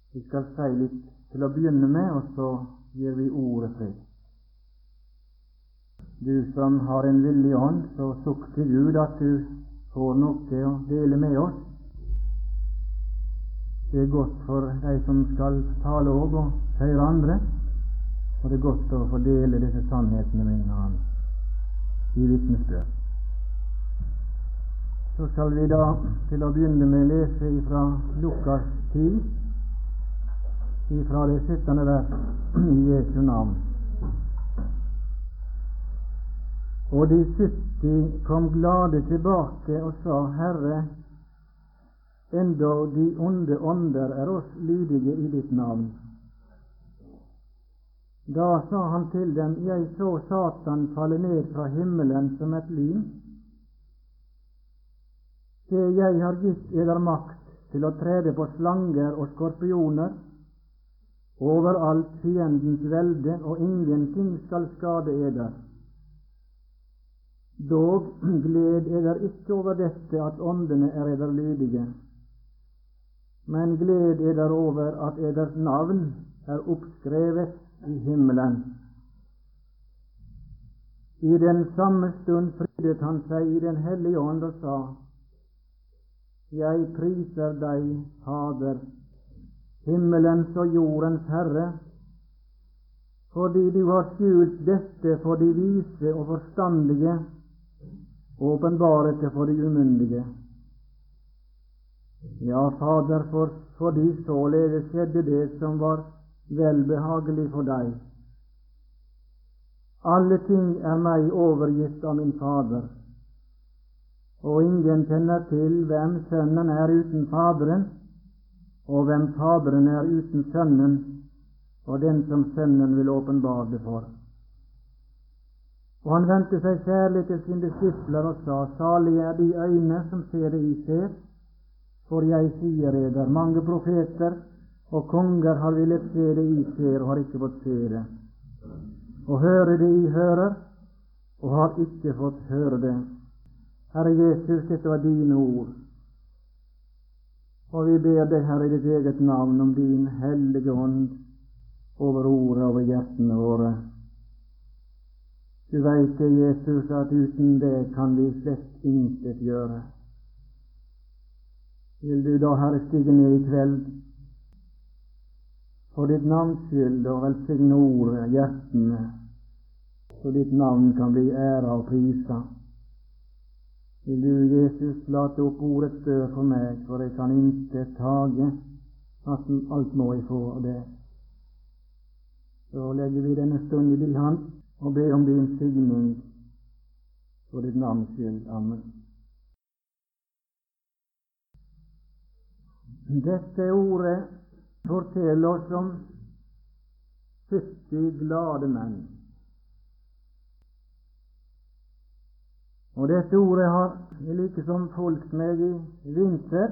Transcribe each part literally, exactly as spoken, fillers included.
Vi skal si litt til å begynne med, og så gir vi ordet fred. Du som har en villig ånd, så sukk til Gud at du får noe til å dele med oss. Det er godt for de som skal tale òg, og høre andre, og det er godt å få dele disse sannhetene med en annen i vitnesbyrd. Så skal vi da til å begynne med lese fra Lukas ti, fra det syttende vers i Jesu navn. Og de sytti kom glade tilbake og sa, Herre, enda de onde ånder er oss lydige i ditt navn. Da sa han til dem, jeg så Satan falle ned fra himmelen som et lyn. Se, jeg har gitt eder makt til å trede på slanger og skorpioner, over alt fiendens velde, og ingenting skal skade eder. Dog gled eder ikke over dette at åndene er eder lydige, men gled eder over at eders navn er oppskrevet i himmelen. I den samme stund frydet han seg i den hellige ånd og sa, jeg priser deg, Fader, himmelens og jordens Herre, fordi du har skjult dette for de vise og forstandige, og åpenbaret det for de umyndige. Ja, Fader, for, fordi således skjedde det som var velbehagelig for deg. Alle ting er meg overgitt av min Fader, og ingen kjenner til hvem Sønnen er uten Faderen, og hvem Faderen er uten Sønnen, og den som Sønnen vil åpenbare det for. Og han vendte seg særlig til sine disipler og sa, salige er de øyne som ser det I ser, for jeg sier eder, mange profeter og konger har villet se det I ser, og har ikke fått se det, og høre det I hører, og har ikke fått høre det. Herre Jesus, dette var dine ord, og vi ber deg, Herre, I ditt eget navn, om din hellige ånd over ordet, over hjertene våre. Du vet det, Jesus, at uten det kan vi slett intet gjøre. Vil du da, Herre, stige ned I kveld for ditt navns skyld, og velsigne ordet, hjertene, så ditt navn kan bli æra og prisa. Vil du, Jesus, late opp ordets dør for meg, for jeg kan ikke tage at alt må jeg få av det. Så legger vi denne stund I din hand, og ber om din signing for ditt navns skyld. Amen. Dette ordet forteller oss om sytti glade menn. Og dette ordet har like som folk meg I vinter,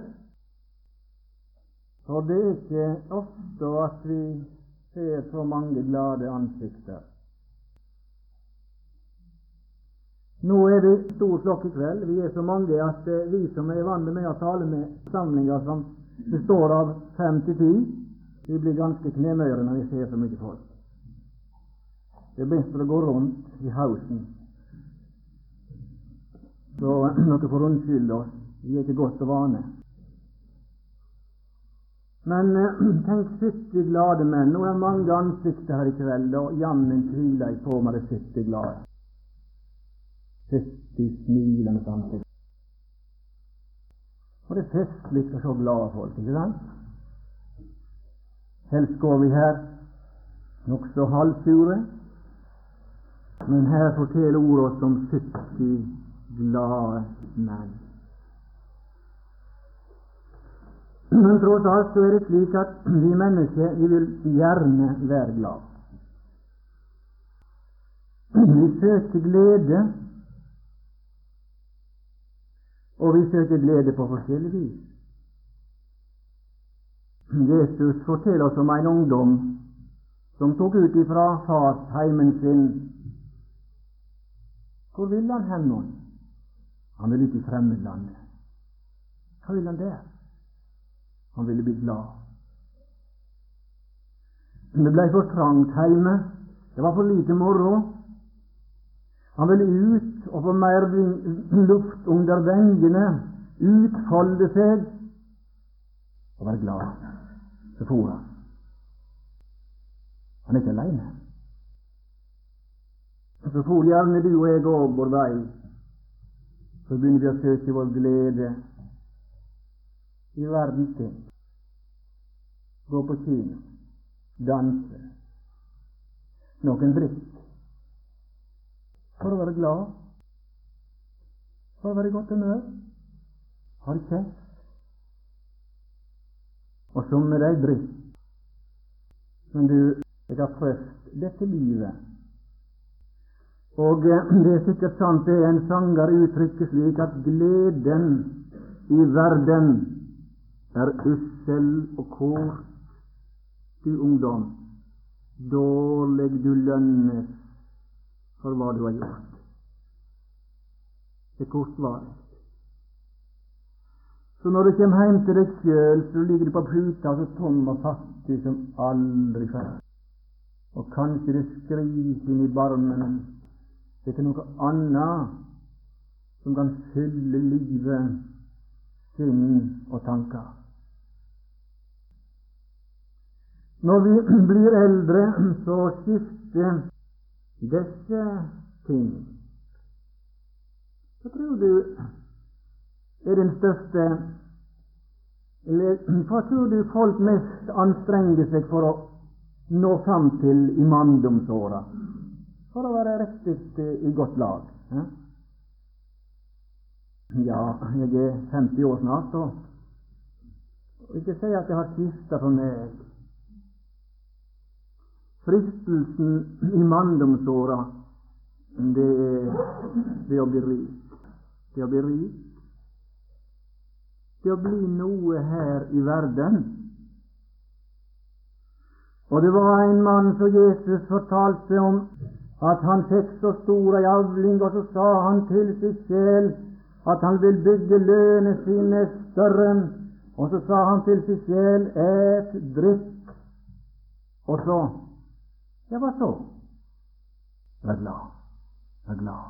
for det er ikke ofte at vi ser så mange glade ansikter. Nå er vi stor flokk I kveld. Vi er så mange at vi som er vant med å tale med samlinger som består av fem til ti, vi blir ganske knemøyre når vi ser så mye folk. Det er best å gå rundt I hausen. Så dere får unnskylde oss, vi er ikke godt og vane. Men tenk sytti glade menn. Nå er mange ansikter her I kveld, og jammen tviler jeg på med det sytti glade. sytti smilende ansikter. Og det er festlig å se glade folk, ikke sant? Helst går vi her nok så halvsure, men her forteller ordet oss om sytti glade menn. Men tross alt så er det slik at vi mennesker vi vil gjerne være glad. Vi søker glede, og vi søker glede på forskjellig vis. Jesus forteller oss om en ungdom som tok ut ifra fars heimen sin. Hvor vil han hen nå? Han vil ut I fremmedlandet. Hva vil han der? Han ville bli glad. Det ble for trangt hjemme. Det var for lite moro. Han ville ut og få mer luft under vengene, utfolde seg og være glad. Så for han. Han er ikke alene. Så for gjerne du og jeg òg vår vei. Så begynner vi å søke vår glede i verdens ting. Gå på kino, danse, noen drikk. For å være glad, for å være i godt humør, har kjeft. Og som med deg drikk. Men du, jeg har prøvd dette livet. Og det er sikkert sant, det er en sanger uttrykker slik at gleden i verden er ussel og kort. Du ungdom, dårlig du lønnes for hva du har gjort. Det er kortvarig. Så når du kommer hjem til deg sjøl, så ligger du på puta så tom og fattig som aldri før. Og kanskje det skriker inn i barmen. Det er noe annet som kan fylle livet, sinn og tanker. Når vi blir eldre, så skifter disse ting. Så tror du er den største, eller hva tror du folk mest anstrenger seg for å nå fram til i manndomsåra? For å være riktig i godt lag. Ja, ja jeg er femti år snart, og ikke si at jeg har skiftet for meg. Fristelsen i manndomsåra, det er det å bli rik. Det å bli rik. Det å bli noe her i verden. Og det var en mann som Jesus fortalte om, at han fikk så stor ei avling, og så sa han til sin sjel at han vil bygge lønene sine større, og så sa han til sin sjel, et drikk, og så, ja, hva så? Vær glad, vær glad.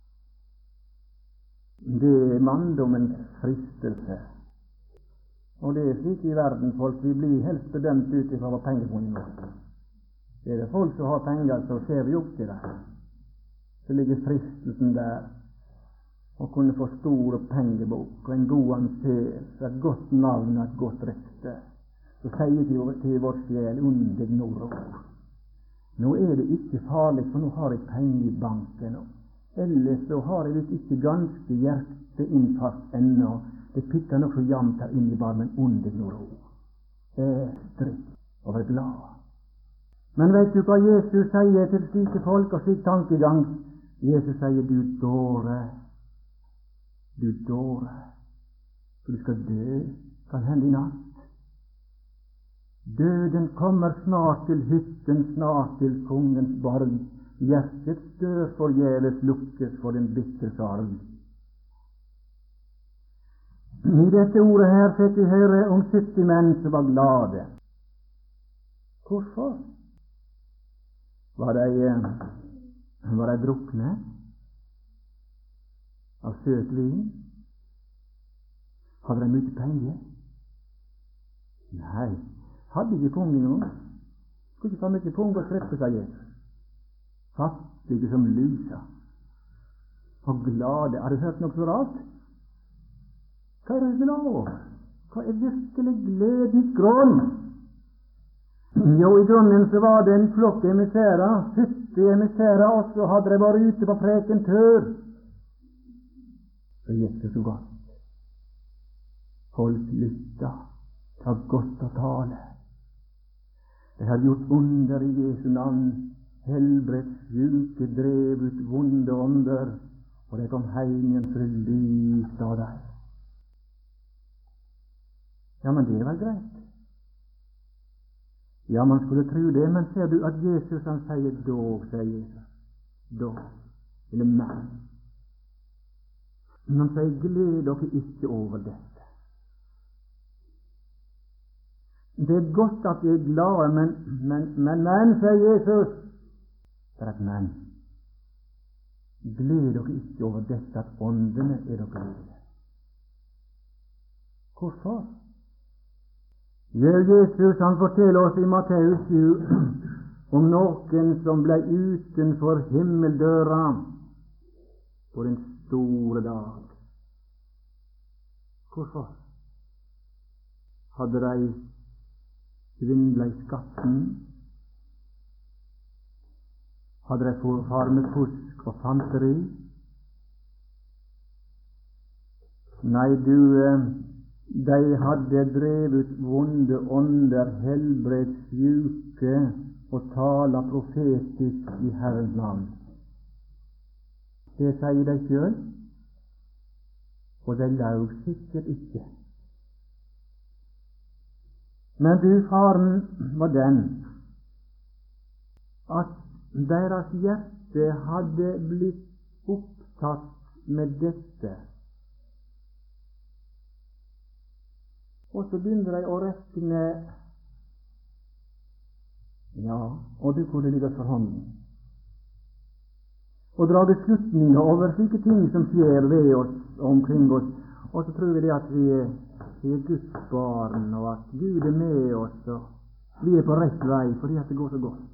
Det er manndommens fristelse. Og det er slik i verden, folk, vi blir helst bedømt ut ifra hva pengepunkt vårt. Det er det folk som har penger, så ser vi opp til det. Så ligger fristelsen der å kunne få store pengebok og en god anseelse, et godt navn og et godt rykte. Så sier til, til vår sjel, undig nå ro. Nå er det ikke farlig, for nå har jeg penger i banken. Ellers så har jeg litt ikke ganske hjerteinfarkt ennå. Det pikker noe så jamt her inne i barmen, undig nå ro. Estrikk og vær glad. Men vet du hva Jesus sier til slike folk og slik tankegang? Jesus sier, du dåre, du dåre, for du skal dø, kan hende i natt. Døden kommer snart til hytten, snart til kongens borg. Hjertets dør forgjeves lukkes for den bitre sorg. I dette ordet her fikk vi høre om sytti menn som var glade. Hvorfor? Var de, var de drukne av søt vin? Hadde de mye penger? Nei, hadde ikke kongen noe. Skulle ikke ta mye penger og treffe seg Jesus. Fattige som lusa. Og glade. Har du hørt noe så rart? Hva er det glad over? Hva er virkelig gledens grunn? Jo, i grunnen så var det en flokk emissærer, sytti emissærer, og så hadde de vært ute på preken tur. Så gikk det så godt. Folk lytta, har godt å tale. De har gjort under i Jesu navn, helbredt syke, drev ut vonde ånder, og de kom heim igjen forlyst av dem. Ja, men det er vel greit. Ja, man skulle tro det, men ser du at Jesus han sier dog, sier Jesus. Dog. Eller men. Men han sier gled dere ikke over dette. Det er godt at de er glade, men, men, men, men, sier Jesus, det er et men. Gled dere ikke over dette at åndene er dere lydige. Hvorfor? Jo, Jesus han forteller oss i Matteus sju om noen som ble utenfor himmeldøra på den store dag. Hvorfor? Hadde de svindla i skatten? Hadde de far med fusk og fanteri? Nei, du, de hadde drevet vonde ånder, helbredt syke og tala profetisk i Herrens navn. Det sier de sjøl, og de laug sikkert ikke. Men du, faren var den at deres hjerte hadde blitt opptatt med dette. Og så begynner de å rekne. Ja, og du kunne ligge for hånden. Og dra beslutninger over slike ting som skjer ved oss og omkring oss. Og så tror vi det at vi er, vi er Guds barn, og at Gud er med oss, og vi er på rett vei fordi at det går så godt.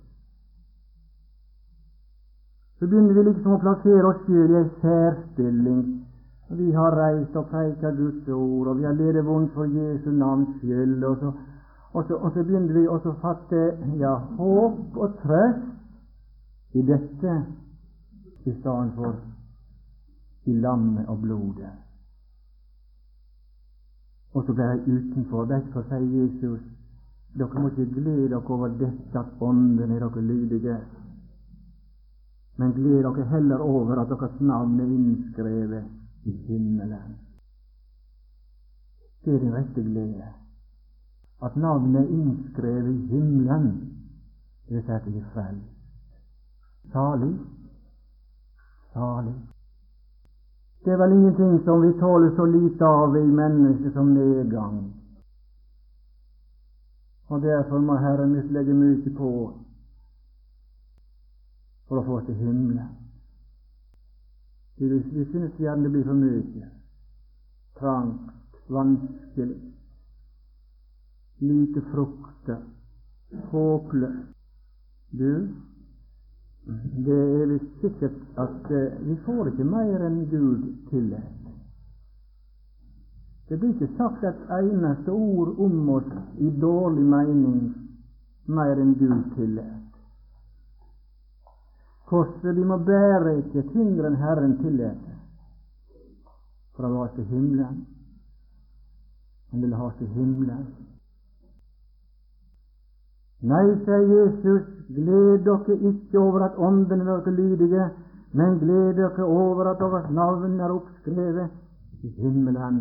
Så begynner vi liksom å plassere oss selv i en særstilling. Vi har reist og preiket Guds ord, og vi har ledet vondt for Jesu navns skyld, og så, og, så, og så begynner vi å fatte ja, håp og trøst i dette, i stedet for i lammet og blodet. Og så ble de utenfor. Derfor sier Jesus, dere må ikke glede dere over dette at ånden er dere lydige, men gled dere heller over at deres navn er innskrevet i himmelen. Det er den rette glede. At navnet er innskrevet i himmelen, det vil si at det er frelst. Salig. Salig. Det er vel ingenting som vi tåler så lite av i mennesket som nedgang. Og derfor må Herren legge mye på for å få til himmelen. Vi, vi synes gjerne det blir for mye. Trangt, vanskelig, lite frukter, håpløst. Du, det er visst sikkert at uh, vi får ikke mer enn Gud tillät. Det blir ikke sagt et eneste ord om oss i dårlig mening mer enn Gud tillät. Korset vi må bære ikke tyngre enn Herren tillät for å ha til himmelen. Han vil ha til himmelen. Nei, sier Jesus, gled dere ikke over at ånden er dere lydige, men gled dere over at deres navn er oppskrevet i himmelen.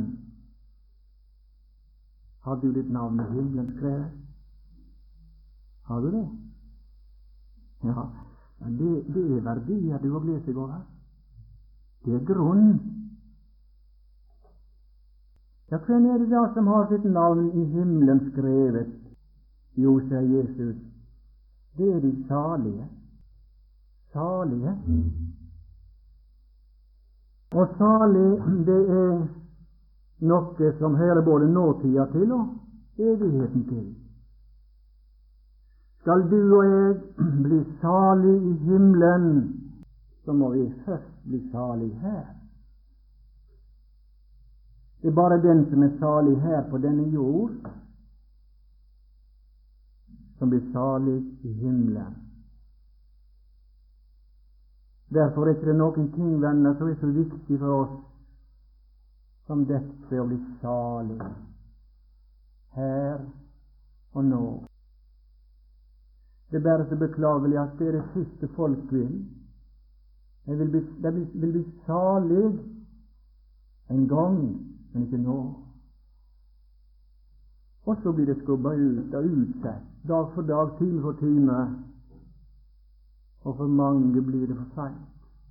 Har du ditt navn i himmelen skrevet? Har du det? Ja, det, det er verdier du har glede seg over. Det er grunn. Ja, hvem er det da som har sitt navn i himmelen skrevet? Jo, sier Jesus, det er de salige. Salige. Og salig, det er noe som hører både nåtida til og evigheten til. Skal du og jeg bli salig i himmelen, så må vi først bli salig her. Det er bare den som er salig her på denne jord, som blir salig i himmelen. Derfor er ikke det noen ting, venner, som er så viktig for oss som dette å bli salig her og nå. Det er bare så beklagelig at det er det siste folk vil. De vil bli, de vil, vil bli salig en gang, men ikke nå. Og så blir det skubbet ut og utsatt, dag for dag, time for time. Og for mange blir det for sent.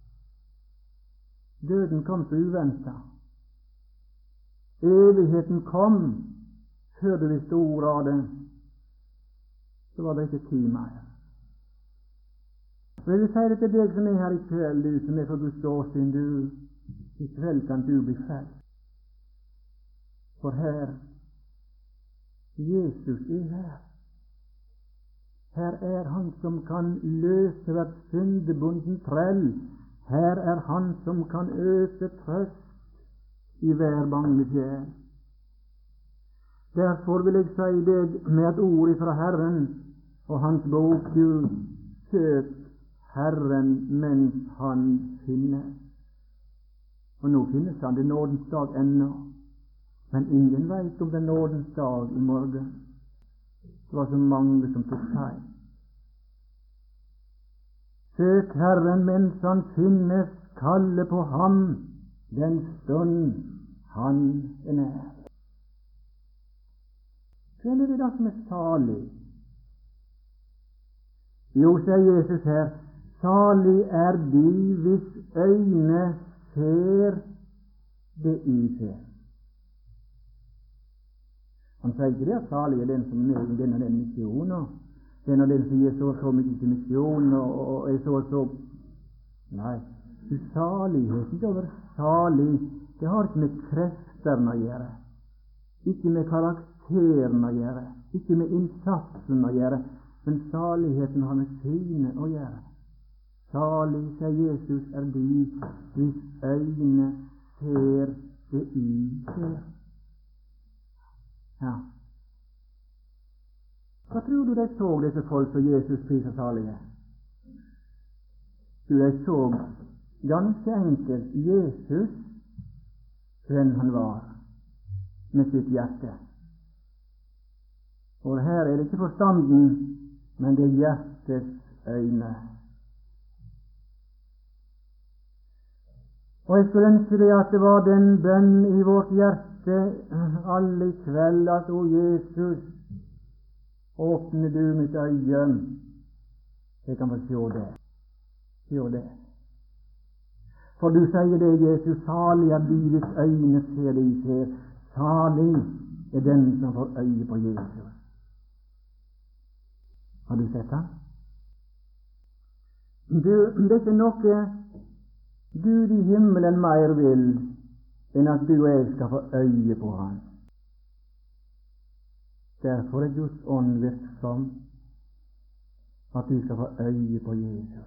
Døden kom så uventet. Evigheten kom før du visste ordet av det. så var det ikke tid mer. Så jeg vil si det til deg som er her i kveld, du som er fra Guds åsyn, du, i kveld kan du bli frelst. For her, Jesus er her. Her er Han som kan løse hvert syndebunden trell. Her er Han som kan øse trøst i hver bange sjel. Derfor vil jeg si deg med et ord fra Herren og Hans bok, du søk Herren mens Han finnes. Og nå finnes Han, det nådens dag ennå. Men ingen vet om den nådens dag i morgen. Det var så mange som tok feil. Søk Herren mens Han finnes, kalle på Ham den stund Han er nær. Hvem er det da som er salig? Jo, sier Jesus her, salig er de hvis øyne ser det I ser. Han sier ikke det at salig er den som er med I den og den misjonen, den og den som gir så og så mye til misjon, og, og er så og så. Nei, saligheten til å være salig, det har ikke med krefterne å gjøre, ikke med karakteren å gjøre, ikke med innsatsen å gjøre, men saligheten har med synet å gjøre. Salig, sier Jesus, er de hvis øyne ser det I ser. Ja. Hva tror du de så, disse folk som Jesus priser salige? Du, de så ganske enkelt Jesus, hvem Han var, med sitt hjerte. Og her er det ikke forstanden, men det er hjertets øyne. Og jeg skulle ønske det at det var den bønn I vårt hjerte alle I kveld, at o Jesus, åpne du mitt øye, jeg kan få se det, se det. For du sier det, Jesus, salig er de hvis øyne ser det I ser, salig er den som får øye på Jesus. Har du sett han? Du, det er ikke noe Gud I himmelen mer vil enn at du og jeg skal få øye på han. Derfor er Guds ånd virksom, at du skal få øye på Jesus.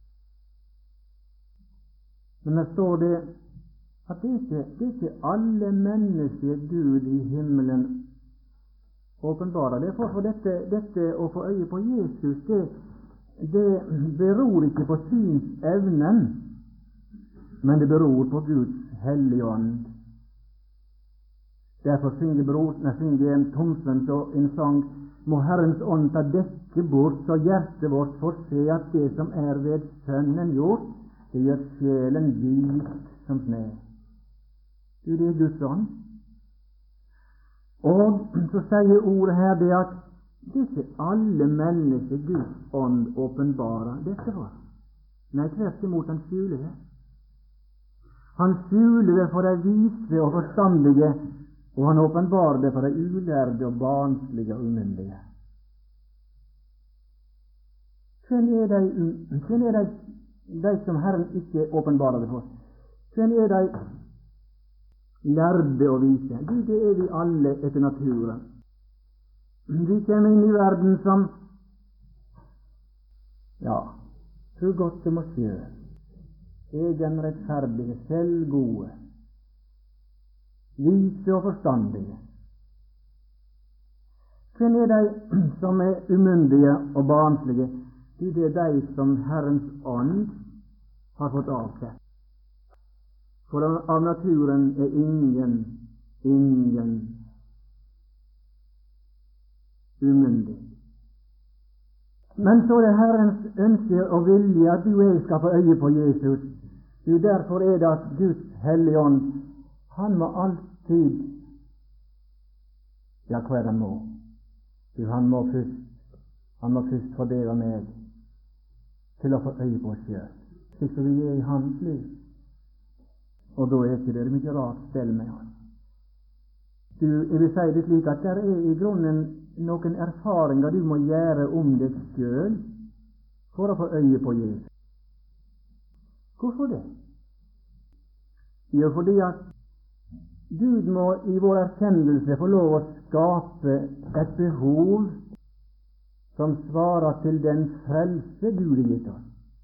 Men der står det at det er ikke, det er ikke alle mennesker Gud I himmelen åpenbarer. Derfor for dette, dette å få øye på Jesus, det, det beror ikke på synsevnen, men det beror på Guds hellige ånd. Derfor synger bror, når synger en Thomsen så en sang, må Herrens ånd ta dekke bort, så hjertet vårt får se at det som er ved Sønnen gjort, det gjør sjelen hvit som sne. Du, det er Guds ånd. Og så sier ordet her det at det er ikke alle mennesker Guds ånd åpenbarer dette for. Nei, tvert imot, han skjuler det. Han skjuler det for de vise og forstandige, og han åpenbarer det for de ulærde og barnslige og umyndige. Hvem er de, hvem er de, de som Herren ikke åpenbarer det for? Hvem er de lærde og vise? Du, det er vi alle etter naturen. Vi kommer inn I verden som, ja, tro godt om oss selv, egen rettferdige, selvgode, vise og forstandige. Hvem er de som er umyndige og barnslige? Det er de som Herrens ånd har fått avsett. For av naturen er ingen, ingen umyndig. Men så er det Herrens ønske og vilje at du og jeg skal få øye på Jesus. Jo, derfor er det at Guds hellige ånd, han må alltid, ja, hva er han må? Jo, han må først, han må først få deg og meg til å få øye på oss selv, slik som vi er I hans liv. Og da er ikke det mye rart stell med han. Du, jeg vil si det slik at der er I grunnen noen erfaringer du må gjøre om deg selv for å få øye på Jesus. Hvorfor det? Jo, fordi at Gud må i vår erkjennelse få lov å skape et behov som svarer til den frelse Gud har gitt oss.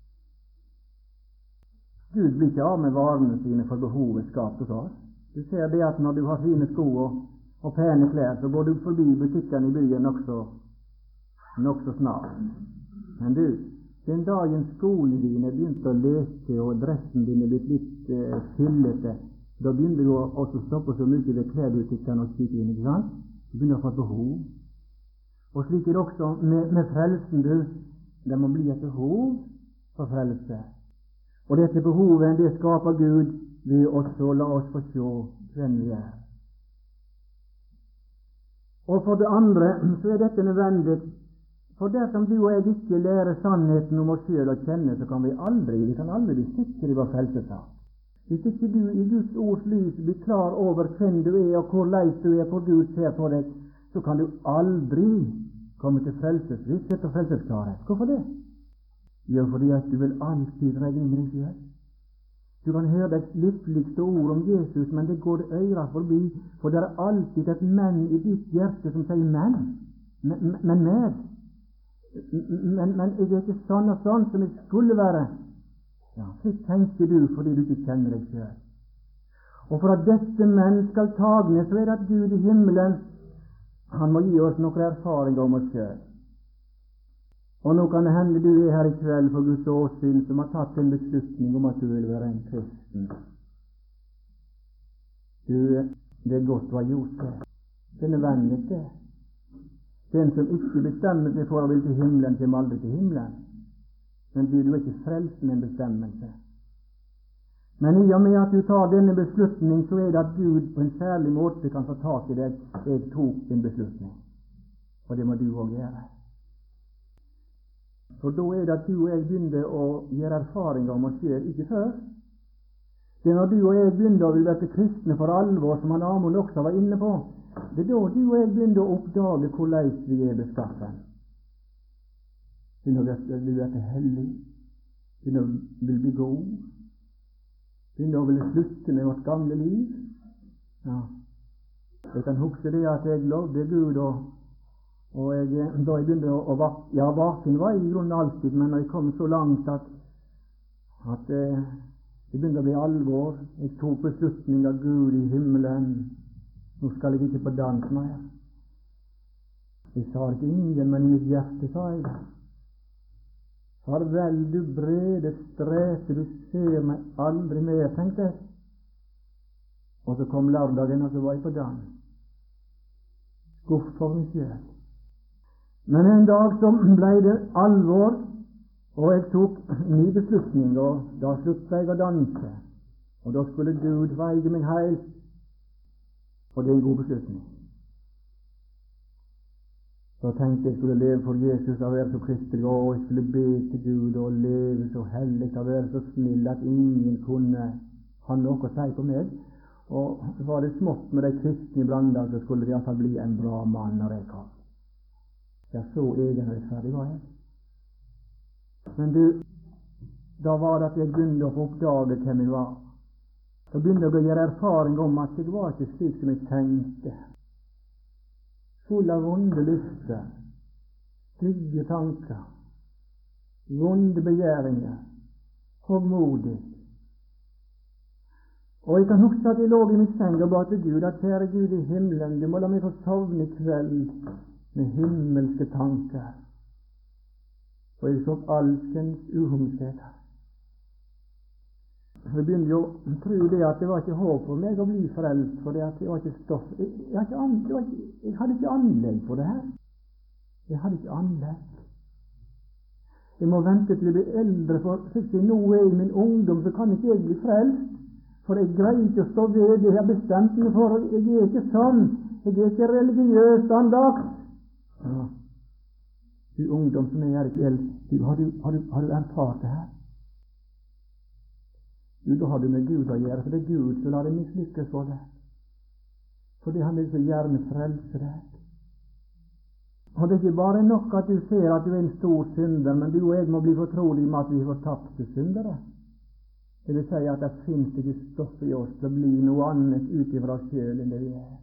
Gud blir ikke av med varene sine for behovet skapt hos oss. Du ser det at når du har fine sko og, og pene klær, så går du forbi butikkene i byen nokså nokså snart. Men du, den dagen skoene dine begynte å leke og dressen din er blitt litt eh, fillete, da begynner du også å stoppe så mye ved klesbutikkene og kikke inn, ikke sant? Du begynner å få behov. Og slik er det også med, med frelsen, du. Det må bli et behov for frelse. Og dette behovet, det skaper Gud ved også å la oss få se hvem vi er. Og for det andre så er dette nødvendig. For dersom du og jeg ikke lærer sannheten om oss selv å kjenne, så kan vi aldri, vi kan aldri bli sikre i vår frelsesak. Hvis ikke du i Guds ords lys blir klar over hvem du er og hvor leis du er, hvor Gud ser på deg, så kan du aldri komme til frelsesvisshet og frelsesklarhet. Hvorfor det? Jo, fordi at du vil alltid regne med deg selv. Du kan høre det lykkeligste ord om Jesus, men det går øyra forbi, for det er alltid et men i ditt hjerte som sier men. Men, men med. Men, men jeg er ikke sånn og sånn som jeg skulle være. Ja, slik tenker du fordi du ikke kjenner deg selv. Og for at dette menn skal tagne, så er det at Gud i himmelen, han må gi oss noen erfaringer om oss selv. Og nå kan det hende du er her i kveld for Guds åsyn som har tatt en beslutning om at du vil være en kristen. Du, det er godt å ha gjort det. Det er nødvendig det. Den som ikke bestemmer seg for å vil til himmelen, kommer aldri til himmelen. Men du, du er ikke frelst med en bestemmelse. Men i og med at du tar denne beslutning, så er det at Gud på en særlig måte kan få tak i deg. Jeg tok en beslutning. Og det må du også gjøre. For da er det at du og jeg begynner å gjøre erfaringer om oss selv, ikke før. Det er når du og jeg begynner å vil være kristne for alvor, som han Amon også var inne på. Det er da du og jeg begynner å oppdage hvordan vi er beskaffet. Begynner å vil være hellig, begynner å vil bli god, begynner å vil slutte med vårt gamle liv. Ja. Jeg kan huske det at jeg lovde Gud og Og jeg, da jeg begynte å, å vake, ja, vaken var jeg i grunnen alltid, men når jeg kom så langt at, at eh, det begynte å bli alvor, jeg tok beslutning av Gud i himmelen, nå skal jeg ikke på dans mer. Jeg sa det til ingen, men i mitt hjerte sa jeg det. Farvel, du brede strete, du ser meg aldri mer, tenkte jeg. Og så kom lørdagen, og så var jeg på dans. Skuff for meg selv. Men en dag så ble det alvor, og jeg tok en ny beslutning, og da sluttet jeg å danse. Og da skulle Gud veie meg helt, og det er en god beslutning. Så tenkte jeg skulle leve for Jesus og være så kristelig, og jeg skulle be til Gud og leve så hellig og være så snill at ingen kunne ha noe å si på meg. Og var det smått med de kristne blant, så skulle det i hvert fall bli en bra mann når jeg kom. Ja, så egenrettferdig var jeg. Men du, da var det at jeg begynte å få oppdage hvem jeg var. Da begynte jeg å gjøre erfaring om at jeg var ikke slik som jeg tenkte. Full av vonde lyster, stygge tanker, vonde begjæringer, håndmodig. Og jeg kan huske at jeg lå i min seng og ba til Gud, at kjære Gud i himmelen, du må la meg få sovne i kveld med himmelske tanker. Og jeg så alskens uhumskheter. Så jeg begynte jo å tro det at det var ikke håp for meg å bli frelst, for det at jeg var ikke stoff. Jeg, jeg, var ikke an, det var ikke, jeg hadde ikke anlegg på det her. Jeg hadde ikke anlegg. Jeg må vente til jeg blir eldre, for hvis jeg nå er i min ungdom, så kan ikke jeg bli frelst. For jeg greier ikke å stå ved det jeg har bestemt meg for. Jeg er ikke sånn. Jeg er ikke religiøs andakt. Ja. Du ungdom som er her i kveld, du, har, du, har, du, har du erfart det her? Jo, da har du med Gud å gjøre, for det er Gud som lar det mislykkes for deg. Fordi han vil så gjerne frelse deg. Og det er ikke bare nok at du ser at du er en stor synder, men du og jeg må bli fortrolig med at vi er fortapte syndere. Det vil si at det finnes ikke stoff i oss til å bli noe annet ut ifra oss selv enn det vi er.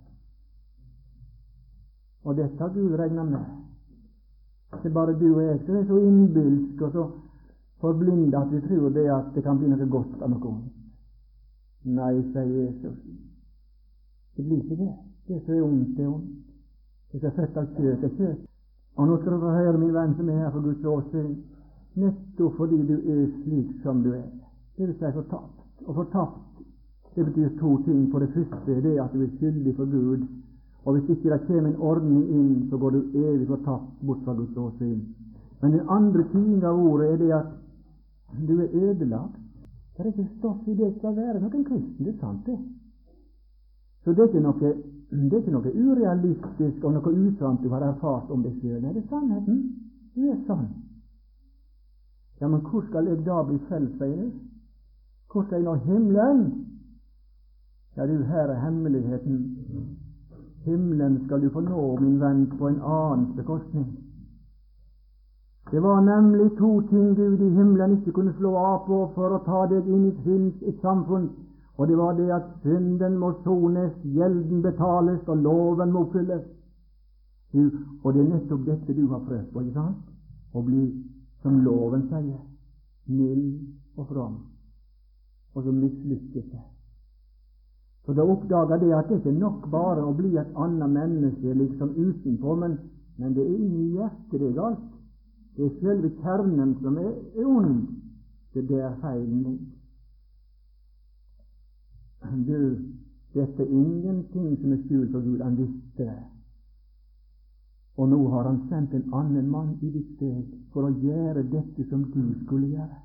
Og dette har Gud regnet med. Det er bare du og jeg som er så innbilsk og så forblindet at vi tror det at det kan bli noe godt av noe ondt. Nei, sier Jesus. Det blir ikke det. Det som er ondt, det er ondt. Det som er født av kjøtt, er kjøtt. Og nå skal du få høre, min venn som er her for Guds åsyn, nettopp fordi du er slik som du er. Det vil si fortapt. Og fortapt, det betyr to ting. For det første er det at du er skyldig for Gud. Og hvis ikke det kommer en ordning inn, så går du evig fortapt bort fra Guds åsyn. Men den andre tingen av ordet er det at du er ødelagt. Det er ikke stoff i det skal være noen kristen, det er sant det. Så det er ikke noe, det er ikke noe urealistisk og noe usant du har erfart om deg selv. Nei, det er sannheten. Du er sann. Ja, men hvor skal jeg da bli frelst, sier du? Hvor skal jeg nå himmelen? Ja, du, her er hemmeligheten. Himmelen skal du få nå, min venn, på en annens bekostning. Det var nemlig to ting Gud i himmelen ikke kunne slå av på for å ta deg inn i syns et samfunn, og det var det at synden må sones, gjelden betales, og loven må oppfylles. Du, og det er nettopp dette du har prøvd på, ikke sant? Å bli, som loven sier, mild og from, og så mislykkes det. Så da oppdager det at det ikke er nok bare å bli et annet menneske liksom utenpå, men, men det er inni hjertet det er galt. Det er selve kjernen som er, er ond. Det er der feilen ligger. Du, dette er ingenting som er skjult for Gud. Han visste det. Og nå har han sendt en annen mann i ditt sted for å gjøre dette som du skulle gjøre.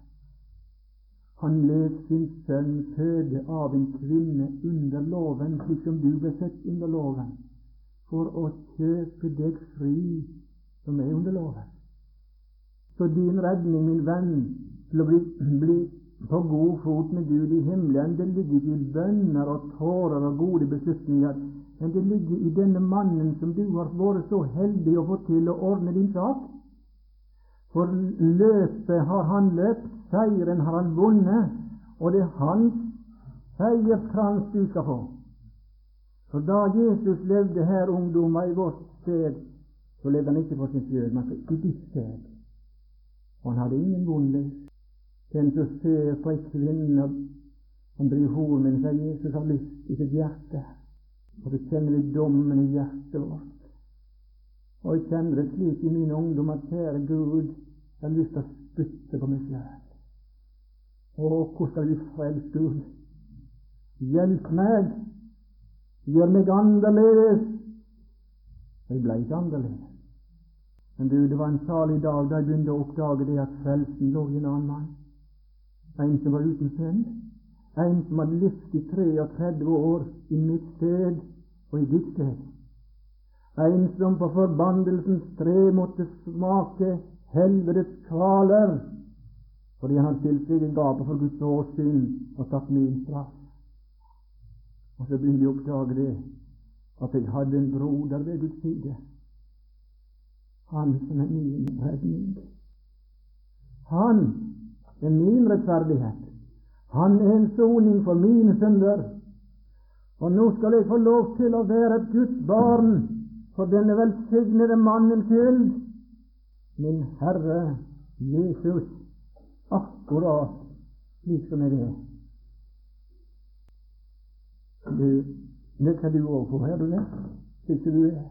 Han let sin sønn føde av en kvinne under loven, slik som du ble født under loven, for å kjøpe deg fri som er under loven. Så din redning, min venn, til å bli, bli på god fot med Gud i himmelen, det ligger ikke i bønner og tårer og gode beslutninger, men det ligger i denne mannen som du har vært så heldig å få til å ordne din sak. For løpet har han løpt, seieren har han vunnet, og det er hans seierskrans du skal få. For da Jesus levde her, ungdommer, i vårt sted, så levde han ikke for sin selv, men i ditt sted. Og han hadde ingen vondlyst. Den som ser på en kvinne som blir hor, men sier Jesus har lyst i sitt hjerte. Og så kjenner vi dommen i hjertet vårt. Og jeg kjenner det slik i min ungdom at kjære Gud, jeg har lyst til å spytte på meg selv. Å, hvor skal vi frelse Gud? Hjelp meg! Gjør meg annerledes! Jeg ble ikke annerledes. Men du, det var en salig dag da jeg begynte å oppdage det at frelsen lå i en annen mann. En som var uten synd. En som hadde lyst i treogtredve år i mitt sted og i ditt sted. En som på forbandelsens tre måtte smake helvedes kvaler, fordi han hadde stilt seg i gapet for Guds åsyn og tatt min straff. Og så begynte jeg å oppdage det, at jeg hadde en broder ved Guds side. Han som er min redning. Han er min rettferdighet. Han er en soning for mine synder. Og nå skal jeg få lov til å være et Guds barn for denne velsignede mannens skyld. Min Herre Jesus, akkurat slik som jeg er. Du, det kan du også få, her du er, slik som du er.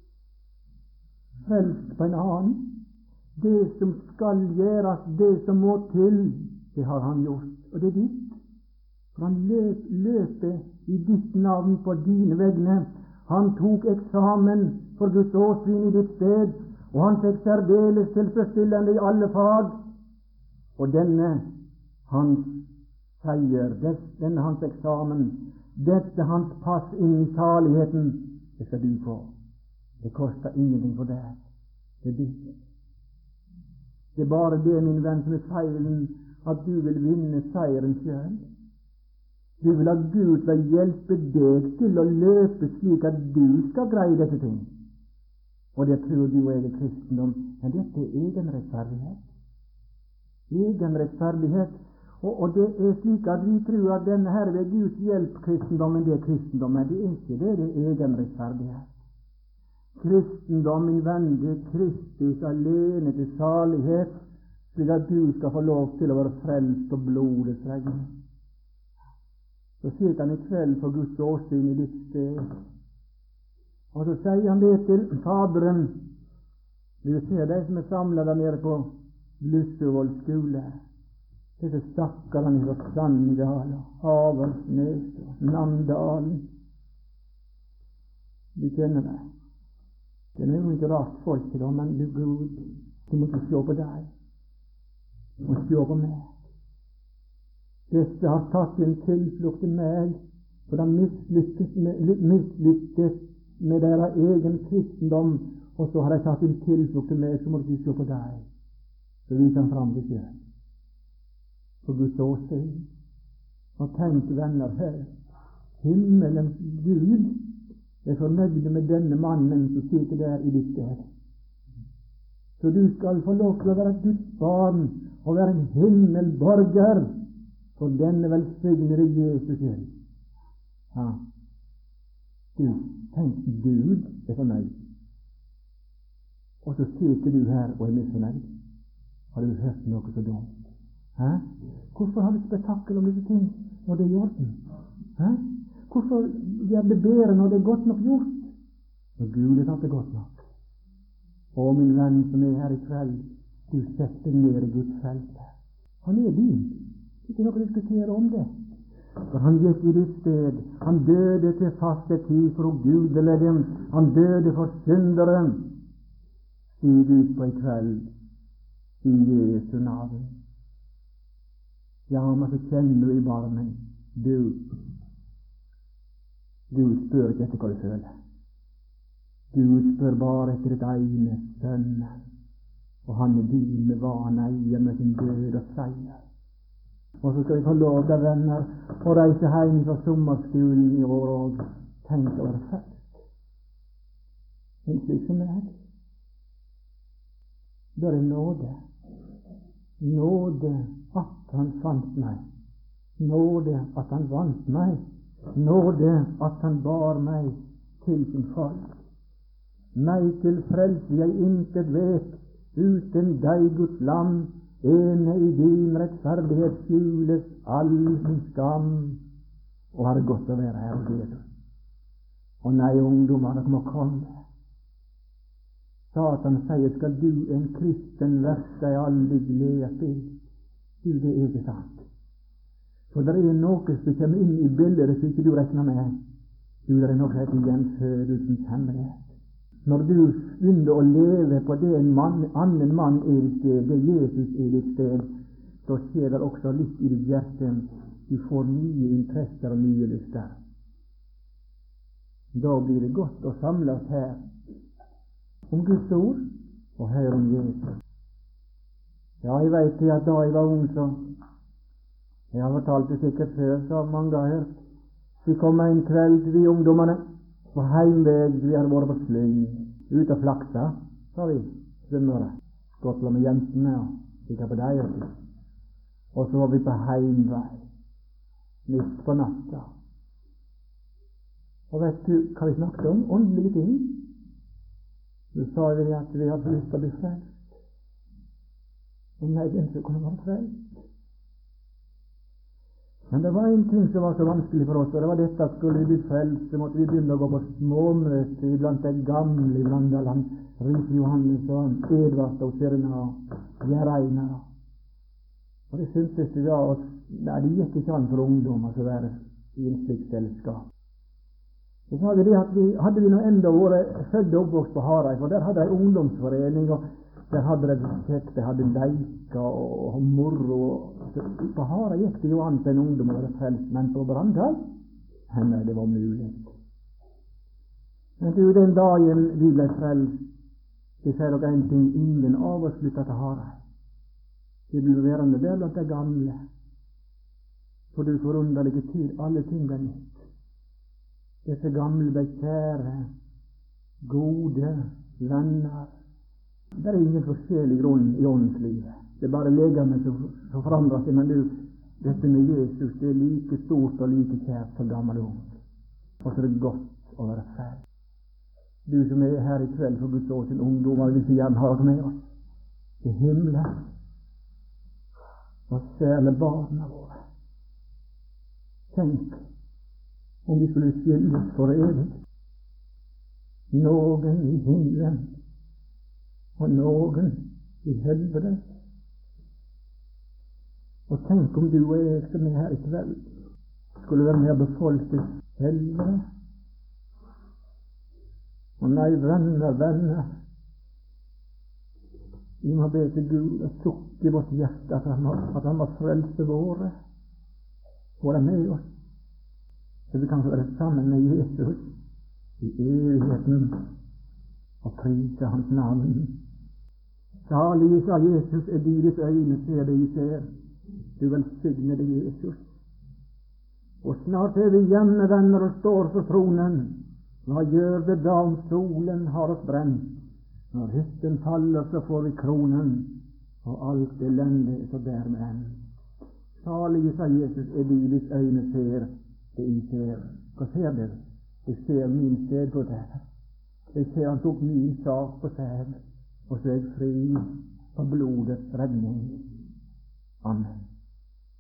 Frelst på en annen. Det som skal gjøres, det som må til, det har han gjort, og det er ditt. For han løp, løpet i ditt navn på dine vegne. Han tok eksamen for Guds åsyn i ditt sted, og han fikk særdeles tilfredsstillende i alle fag. Og denne hans seier, denne hans eksamen, dette hans pass inn i saligheten, det skal du få. Det koster ingenting for deg. Det er ditt. Det er bare det, min venn, som er feilen, at du vil vinne seieren selv. Du vil ha Gud til å hjelpe deg til å løpe slik at du skal greie disse ting. og det tror du og jeg er kristendom. Men dette er egenrettferdighet. Egenrettferdighet. Og, og det er slik at vi tror at denne her ved Guds hjelp kristendommen, det er kristendommen. Det er ikke det, det er egenrettferdighet. Kristendom, min venn, det er Kristus alene til salighet, slik at du skal få lov til å være frelst og blodets regning. Så sitter han i kveld for Guds åsyn i ditt sted, og så sier han det til Faderen. Du ser de som er samlet der nede på Blussevoll skole, disse stakkarene fra Sandal og Aversnes og Namdalen. Du kjenner meg. Det er jo ikke rart folk til dem, men du Gud, du må ikke se på deg. Du må se på meg. Disse har tatt sin tilflukt til meg, for de mislyktes med, mislyktes med deres egen kristendom, og så har de tatt sin tilflukt til meg, så må du ikke se på deg. Så viser han fram til selv. For Guds åsyn. Og tenk, venner, her. Himmelens Gud er fornøyd med denne mannen som sitter der i ditt sted. Så du skal få lov til å være Guds barn og være en himmelborger for denne velsignede Jesus selv. Ja. Du, tenk, Gud er fornøyd. Og så sitter du her og er misfornøyd. Har du hørt noe så dumt? Hæ? Hvorfor har du spetakkel om disse ting når det er i orden? Hæ? Hvorfor gjør det bedre når det er godt nok gjort? Når Gud er tatt det godt nok. Å, min venn som er her i kveld, du setter ned i Guds felt. Han er din. Ikke noe å diskutere om det. For han gikk i ditt sted. Han døde til faste tid for ugudelige. Han døde for synderen. Stig ut på i kveld i Jesu navn. Ja, men så kjenner du i barmen. Du Gud spør ikke etter hva du føler. Gud spør bare etter ditt ene sønn. Og han er din med hva han eier med sin død og seier. Og så skal vi få lov til, venner, å reise hjem fra sommerskolen i år og tenke å være først. En slik som meg. Det er nåde. Nåde at han fant meg. Nåde at han vant meg. Nåde at han bar meg til sin folk. Meg til frelse jeg intet vet, uten deg, Guds lam, ene i din rettferdighet skjules all min skam. Og har det godt å være her og Jesus. Og nei, ungdommer, dere må komme. Satan sier, skal du en kristen verse deg aldri glede til? Du, det er ikke sant. For det er noe som kommer inn i bildet som ikke du regner med. Du, det er noe som heter gjenfødelsens hemmelighet. Når du begynner å leve på det en mann, annen mann er i sted, det Jesus er i sted, så skjer det også litt i ditt hjerte. Du får nye interesser og nye lyster. Da blir det godt å samles her om Guds ord og høre om Jesus. Ja, jeg vet at da jeg var ung, så jeg har fortalt det sikkert før, så mange har hørt. Vi kom en kveld, vi ungdommene, på heimveg, vi hadde vært på slyng, ut og flaksa, sa vi, svømmere, skåtla med jentene, og kikket på deg, og, og så var vi på heimvei, midt på natta. Og vet du hva vi snakket om? Åndelige ting. Så sa vi at vi hadde lyst til å bli frelst. Og nei, den som kunne være frelst. Men det var en ting som var så vanskelig for oss, og det var dette at skulle vi bli frelst, så måtte vi begynne å gå på småmøter iblant de gamle, iblant alle han, Riis Johannes og Edvard og Sørna og Gjereina. Og det syntes vi av oss, nei, det gikk ikke an for ungdommer å være i en slik selskap. Så sa vi det at vi hadde vi nå enda vært født og oppvokst på Hareid, for der hadde de ungdomsforening, og der hadde de kjekt, de hadde leika og, og moro. Så på Hareid gikk det jo an til en ungdom å være frelst, men på Brandal, nei, det var mulig. Men du, den dagen vi ble frelst, det sier dere en ting, ingen av oss flyttet til Hareid. Vi ble værende der blant de gamle. For du forunderlige tid, alle ting ble nytt. Disse gamle ble kjære, gode, venner. Det er ingen forskjellig grunn i åndslivet. Det er bare legemet som, som forandrer seg, men du, dette med Jesus, det er like stort og like kjært for gammel og ung. Og så er det godt å være ferdig. Du som er her i kveld for Guds år sin ungdom, og vil så gjerne ha deg med oss til himmelen, og særlig barna våre. Tenk om vi skulle skilles for evig. Noen i himmelen og noen i helvete. Og tenk om du og jeg som er her i kveld skulle være med å befolke helvete. Og nei, venner, venner, vi må be til Gud og sukke i vårt hjerte at han må, at han må frelse våre, våre med oss, så vi kan få være sammen med Jesus i evigheten og prise hans navn. Salig, sa Jesus, er deres øyne ser det I ser. Du velsigne deg, Jesus. Og snart er vi hjemme, venner, og står for tronen. Hva gjør det da om solen har oss brent? Når hytten faller, så får vi kronen, og alt elendig er så dermed enn. Salig, sa Jesus, er deres øyne ser det I ser. Hva ser dere? Jeg ser min sted på det. Jeg ser han tok min sak på seg, og så er jeg fri på blodets regning. Amen.